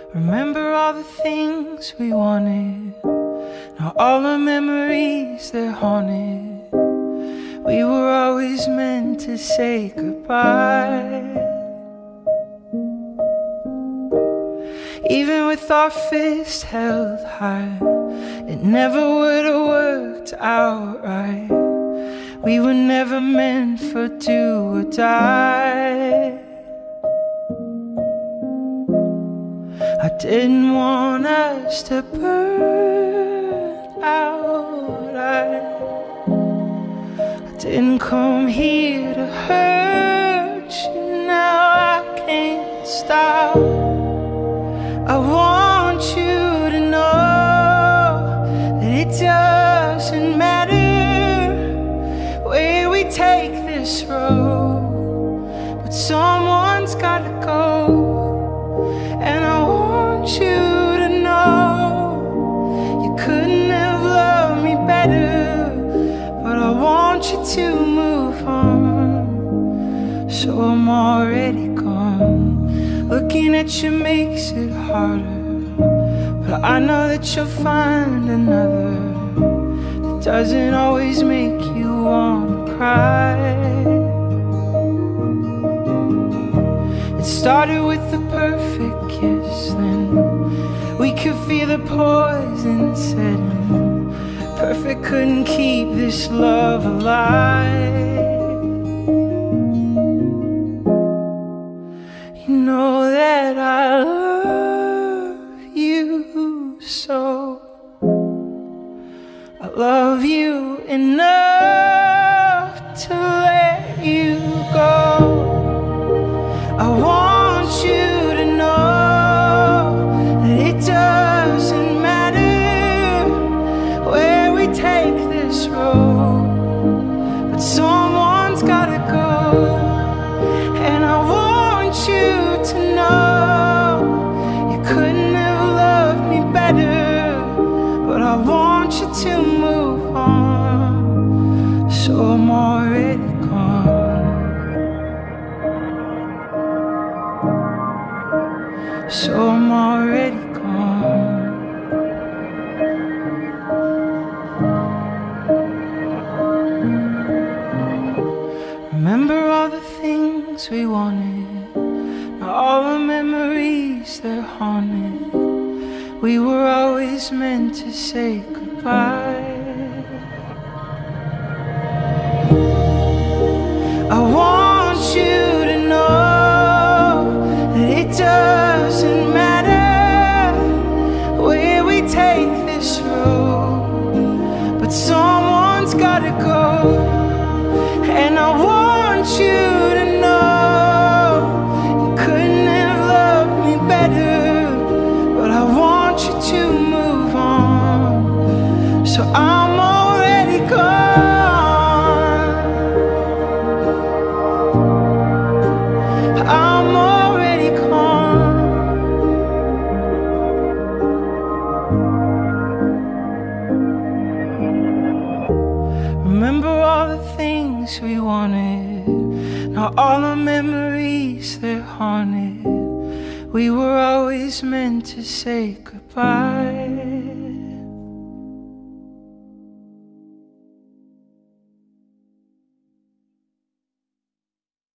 Remember all the things we wanted. Now all the memories, they're haunted. We were always meant to say goodbye. Even with our fists held high, it never would have worked out right. We were never meant for do or die. I didn't want us to burn out. I didn't come here to hurt you. Now I can't stop. I want you to know that it doesn't matter where we take this road, but someone's gotta go. And I want you to know you couldn't have loved me better, but I want you to move on. So I'm already gone. Looking at you makes it harder, but I know that you'll find another that doesn't always make you wanna cry. It started with the perfect kiss, then we could feel the poison setting. Perfect couldn't keep this love alive. You know that I love you so. I love you enough to let you go. I want you to know that it doesn't matter where we take this road, but someone's gotta go. And I want you to know you couldn't have loved me better, but I want you to move on. So I'm already gone. So I'm already gone. Remember all the things we wanted. Now all the memories, they're haunted. We were always meant to say goodbye. I want you to know that it doesn't matter where we take this road, but someone's gotta go. And I want you to know you couldn't have loved me better, but I want you to move on. So I'm already gone. I'm already gone. Remember all the things we wanted. Now all the memories, they're haunted. We were always meant to say goodbye.